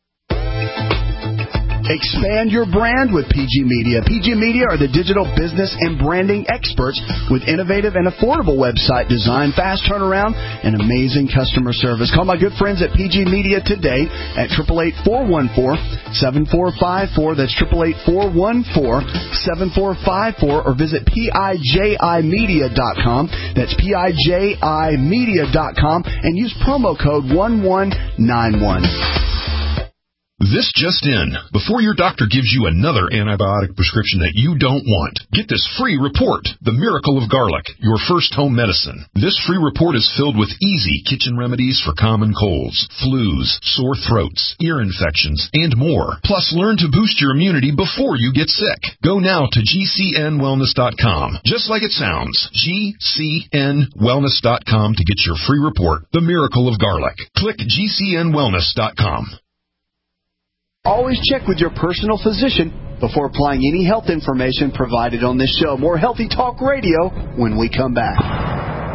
Expand your brand with P G Media. P G Media are the digital business and branding experts with innovative and affordable website design, fast turnaround, and amazing customer service. Call my good friends at P G Media today at eight eight eight, four one four, seven four five four. That's eight eight eight, four one four, seven four five four. Or visit P I J I media dot com. That's P I J I media dot com and use promo code one one nine one. This just in. Before your doctor gives you another antibiotic prescription that you don't want, get this free report, The Miracle of Garlic, your first home medicine. This free report is filled with easy kitchen remedies for common colds, flus, sore throats, ear infections, and more. Plus, learn to boost your immunity before you get sick. Go now to G C N wellness dot com. Just like it sounds, G C N wellness dot com to get your free report, The Miracle of Garlic. Click G C N wellness dot com. Always check with your personal physician before applying any health information provided on this show. More Healthy Talk Radio when we come back.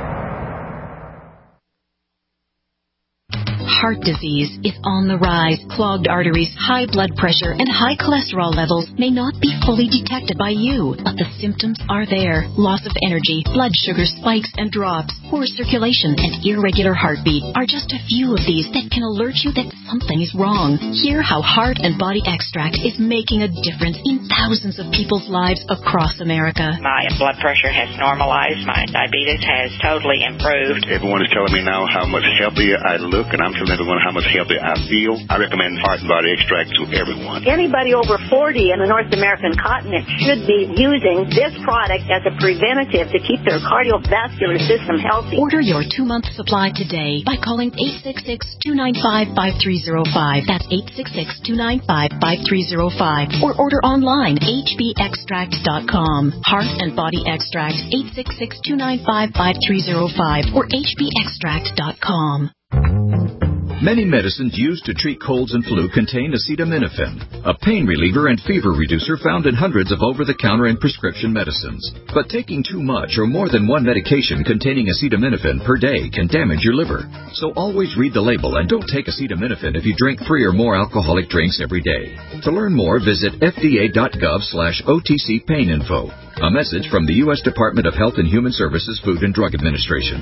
Heart disease is on the rise. Clogged arteries, high blood pressure, and high cholesterol levels may not be fully detected by you, but the symptoms are there. Loss of energy, blood sugar spikes and drops, poor circulation, and irregular heartbeat are just a few of these that can alert you that something is wrong. Hear how Heart and Body Extract is making a difference in thousands of people's lives across America. My blood pressure has normalized. My diabetes has totally improved. Everyone is telling me now how much healthier I look, and I'm telling everyone how much healthier I feel. I recommend Heart and Body Extract to everyone. Anybody over forty in the North American continent should be using this product as a preventative to keep their cardiovascular system healthy. Order your two-month supply today by calling eight six six, two nine five, five three zero five. That's eight six six, two nine five, five three zero five. Or order online, H B extract dot com. Heart and Body Extract, eight six six, two nine five, five three zero five or H B extract dot com. Many medicines used to treat colds and flu contain acetaminophen, a pain reliever and fever reducer found in hundreds of over-the-counter and prescription medicines. But taking too much or more than one medication containing acetaminophen per day can damage your liver. So always read the label and don't take acetaminophen if you drink three or more alcoholic drinks every day. To learn more, visit F D A dot gov slash O T C pain info. A message from the U S Department of Health and Human Services Food and Drug Administration.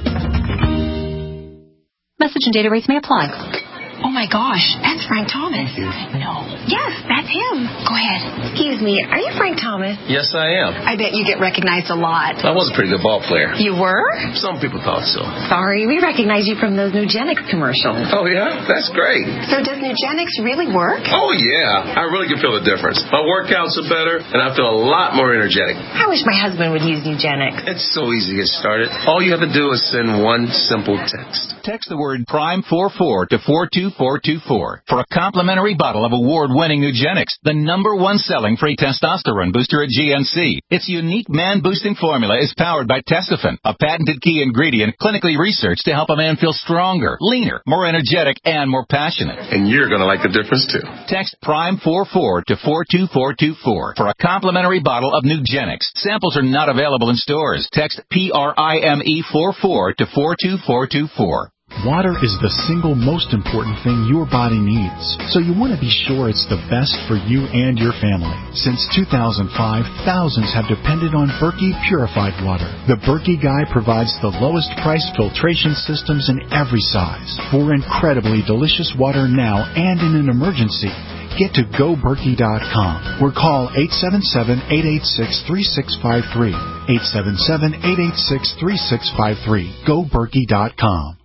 Message and data rates may apply. Oh my gosh, that's Frank Thomas. No. Yes, that's him. Go ahead. Excuse me, are you Frank Thomas? Yes, I am. I bet you get recognized a lot. I was a pretty good ball player. You were? Some people thought so. Sorry, we recognize you from those Nugenics commercials. Oh, yeah? That's great. So does Nugenics really work? Oh, yeah. I really can feel the difference. My workouts are better, and I feel a lot more energetic. I wish my husband would use Nugenics. It's so easy to get started. All you have to do is send one simple text. Text the word Prime forty-four to four two four two four for a complimentary bottle of award-winning Nugenics, the number one selling free testosterone booster at G N C. Its unique man-boosting formula is powered by Testofen, a patented key ingredient clinically researched to help a man feel stronger, leaner, more energetic, and more passionate. And you're going to like the difference, too. Text Prime forty-four to four two four two four for a complimentary bottle of Nugenics. Samples are not available in stores. Text P R I M E forty-four to four two four two four. Water is the single most important thing your body needs, so you want to be sure it's the best for you and your family. Since two thousand five, thousands have depended on Berkey purified water. The Berkey Guy provides the lowest price filtration systems in every size for incredibly delicious water now and in an emergency. get to go berkey dot com or call eight seven seven, eight eight six, three six five three. eight seven seven, eight eight six, three six five three. go berkey dot com.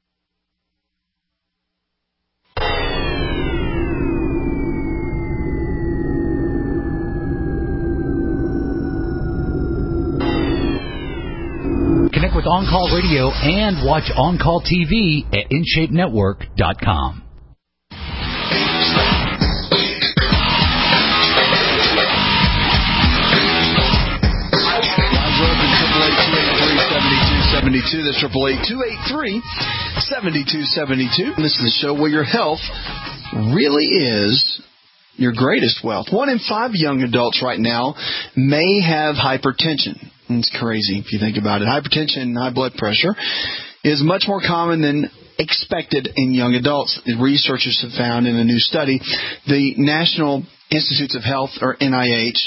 Connect with On Call Radio and watch On Call T V at in shape network dot com. seventy-two. That's triple eight two eight three seventy-two seventy-two. This is the show where your health really is your greatest wealth. One in five young adults right now may have hypertension. It's crazy if you think about it. Hypertension and high blood pressure is much more common than expected in young adults. The researchers have found in a new study, the National Institutes of Health, or N I H,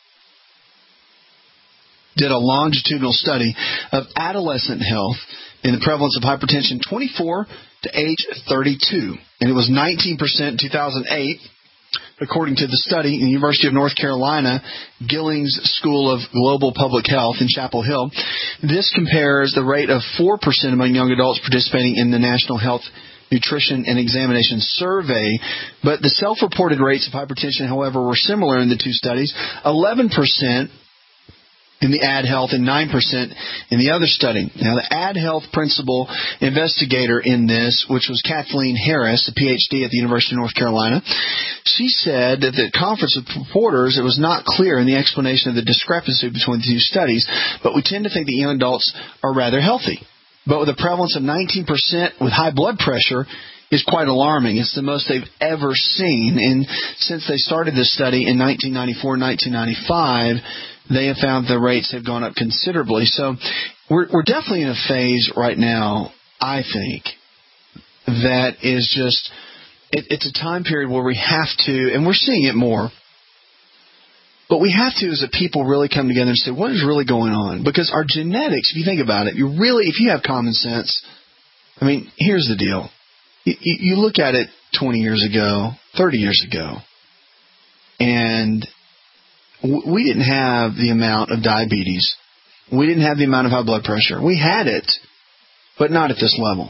did a longitudinal study of adolescent health in the prevalence of hypertension twenty-four to age thirty-two. And it was nineteen percent in two thousand eight, according to the study in the University of North Carolina, Gillings School of Global Public Health in Chapel Hill. This compares the rate of four percent among young adults participating in the National Health Nutrition and Examination Survey. But the self-reported rates of hypertension, however, were similar in the two studies. eleven percent in the AdHealth and nine percent in the other study. Now, the AdHealth principal investigator in this, which was Kathleen Harris, a P H D at the University of North Carolina, she said that at the conference with reporters, it was not clear in the explanation of the discrepancy between the two studies, but we tend to think that young adults are rather healthy. But with a prevalence of nineteen percent with high blood pressure is quite alarming. It's the most they've ever seen. And since they started this study in nineteen ninety-four, nineteen ninety-five, they have found the rates have gone up considerably. So we're, we're definitely in a phase right now, I think, that is just, it, it's a time period where we have to, and we're seeing it more, but we have to, as a people, really come together and say, what is really going on? Because our genetics, if you think about it, you really, if you have common sense, I mean, here's the deal. You, you look at it twenty years ago, thirty years ago, and we didn't have the amount of diabetes. We didn't have the amount of high blood pressure. We had it, but not at this level.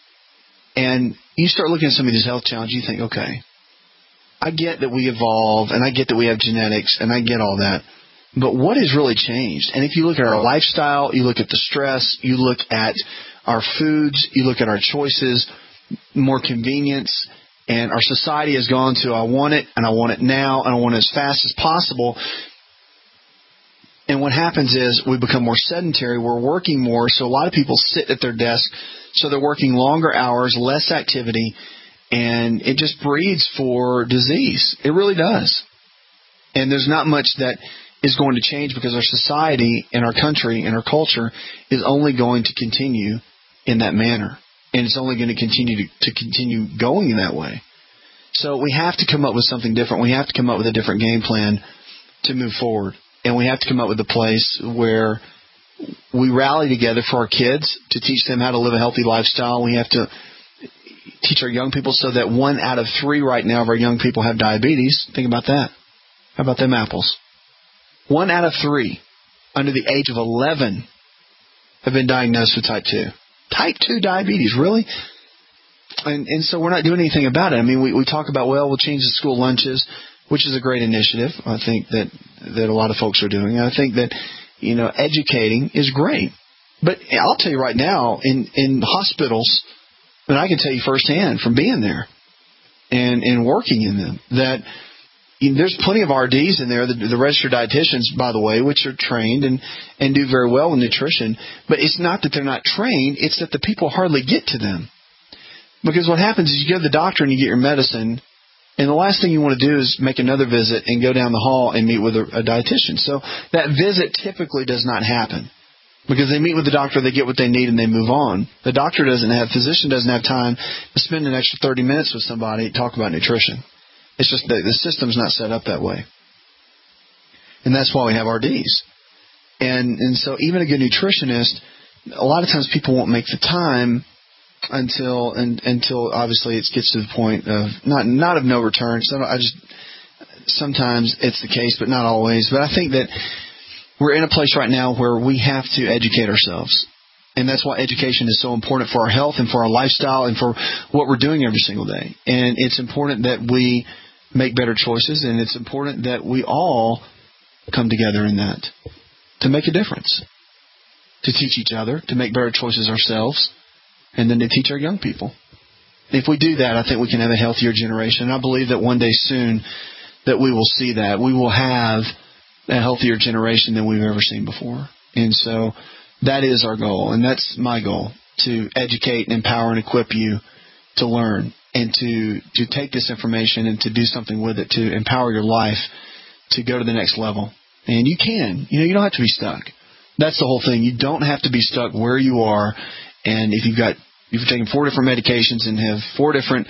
And you start looking at some of these health challenges, you think, okay, I get that we evolve, and I get that we have genetics, and I get all that. But what has really changed? And if you look at our lifestyle, you look at the stress, you look at our foods, you look at our choices, more convenience, and our society has gone to, I want it, and I want it now, and I want it as fast as possible. And what happens is we become more sedentary. We're working more, so a lot of people sit at their desk, so they're working longer hours, less activity, and it just breeds for disease. It really does. And there's not much that is going to change because our society and our country and our culture is only going to continue in that manner. And it's only going to continue to, to continue going in that way. So we have to come up with something different. We have to come up with a different game plan to move forward. And we have to come up with a place where we rally together for our kids to teach them how to live a healthy lifestyle. We have to teach our young people so that one out of three right now of our young people have diabetes. Think about that. How about them apples? One out of three under the age of eleven have been diagnosed with type two. Type two diabetes, really? And and so we're not doing anything about it. I mean, we, we talk about, well, we'll change the school lunches, which is a great initiative. I think that, that a lot of folks are doing. And I think that, you know, educating is great. But I'll tell you right now, in, in hospitals, and I can tell you firsthand from being there and, and working in them, that you know, there's plenty of R Ds in there, the, the registered dietitians, by the way, which are trained and, and do very well in nutrition. But it's not that they're not trained, it's that the people hardly get to them. Because what happens is you go to the doctor and you get your medicine, and the last thing you want to do is make another visit and go down the hall and meet with a, a dietitian. So that visit typically does not happen. Because they meet with the doctor, they get what they need, and they move on. The doctor doesn't have, physician doesn't have time to spend an extra thirty minutes with somebody and talk about nutrition. It's just that the system's not set up that way. And that's why we have R Ds. And and so even a good nutritionist, a lot of times people won't make the time until and, until obviously it gets to the point of not not of no return. So I just sometimes it's the case, but not always. But I think that we're in a place right now where we have to educate ourselves. And that's why education is so important for our health and for our lifestyle and for what we're doing every single day. And it's important that we make better choices, and it's important that we all come together in that to make a difference, to teach each other, to make better choices ourselves, and then to teach our young people. If we do that, I think we can have a healthier generation. And I believe that one day soon that we will see that. We will have a healthier generation than we've ever seen before. And so that is our goal, and that's my goal, to educate and empower and equip you to learn and to, to take this information and to do something with it, to empower your life to go to the next level. And you can. You know, you don't have to be stuck. That's the whole thing. You don't have to be stuck where you are. And if you've got, you've taken four different medications and have four different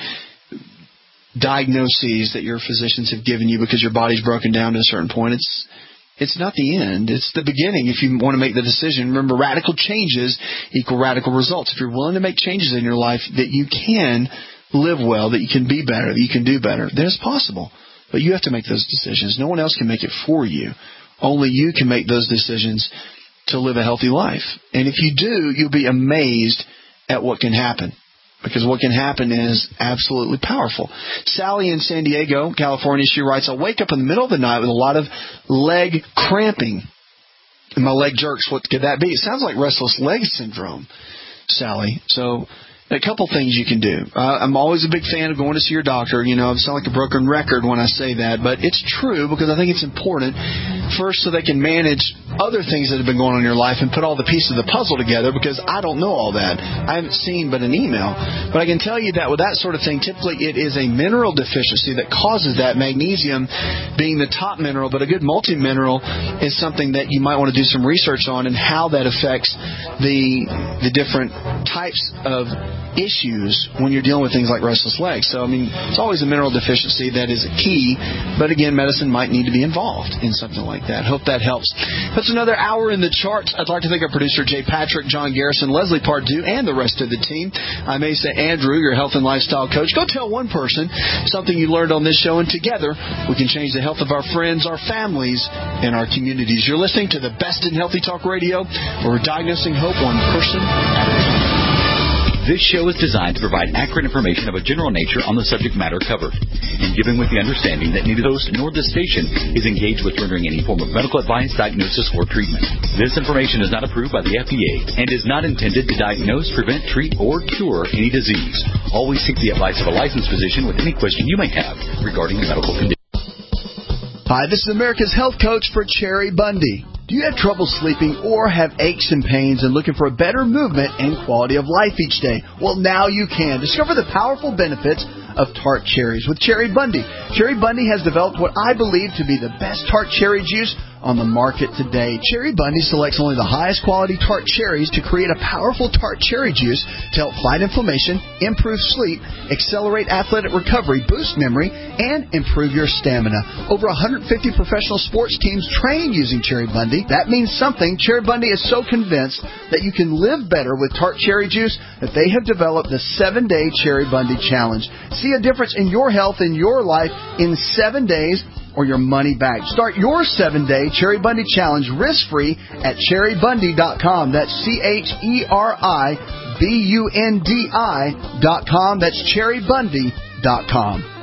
diagnoses that your physicians have given you because your body's broken down to a certain point, it's It's not the end. It's the beginning. If you want to make the decision, remember, radical changes equal radical results. If you're willing to make changes in your life that you can live well, that you can be better, that you can do better, then it's possible. But you have to make those decisions. No one else can make it for you. Only you can make those decisions to live a healthy life. And if you do, you'll be amazed at what can happen. Because what can happen is absolutely powerful. Sally in San Diego, California, she writes, I wake up in the middle of the night with a lot of leg cramping. And my leg jerks. What could that be? It sounds like restless leg syndrome, Sally. So a couple things you can do. Uh, I'm always a big fan of going to see your doctor. You know, I sound like a broken record when I say that, but it's true because I think it's important, first, so they can manage other things that have been going on in your life and put all the pieces of the puzzle together, because I don't know all that. I haven't seen but an email. But I can tell you that with that sort of thing, typically it is a mineral deficiency that causes that, magnesium being the top mineral, but a good multi-mineral is something that you might want to do some research on and how that affects the the different types of issues when you're dealing with things like restless legs. So, I mean, it's always a mineral deficiency that is a key, but again, medicine might need to be involved in something like that. Hope that helps. That's another hour in the charts. I'd like to thank our producer, Jay Patrick, John Garrison, Leslie Pardue, and the rest of the team. I'm Asa Andrew, your health and lifestyle coach. Go tell one person something you learned on this show, and together we can change the health of our friends, our families, and our communities. You're listening to the best in Healthy Talk Radio, where we're diagnosing hope one person at a time. This show is designed to provide accurate information of a general nature on the subject matter covered, and given with the understanding that neither the host nor the station is engaged with rendering any form of medical advice, diagnosis, or treatment. This information is not approved by the F D A and is not intended to diagnose, prevent, treat, or cure any disease. Always seek the advice of a licensed physician with any question you may have regarding a medical condition. Hi, this is America's Health Coach for Cherry Bundy. Do you have trouble sleeping or have aches and pains and looking for a better movement and quality of life each day? Well, now you can. Discover the powerful benefits of tart cherries with Cherry Bundy. Cherry Bundy has developed what I believe to be the best tart cherry juice on the market today. Cherry Bundy selects only the highest quality tart cherries to create a powerful tart cherry juice to help fight inflammation, improve sleep, accelerate athletic recovery, boost memory, and improve your stamina. Over one hundred fifty professional sports teams train using Cherry Bundy. That means something. Cherry Bundy is so convinced that you can live better with tart cherry juice that they have developed the seven-day Cherry Bundy Challenge. See a difference in your health and your life in seven days or your money back. Start your seven-day Cherry Bundy Challenge risk-free at cherry bundy dot com. That's C H E R I B U N D I dot com. That's cherry bundy dot com.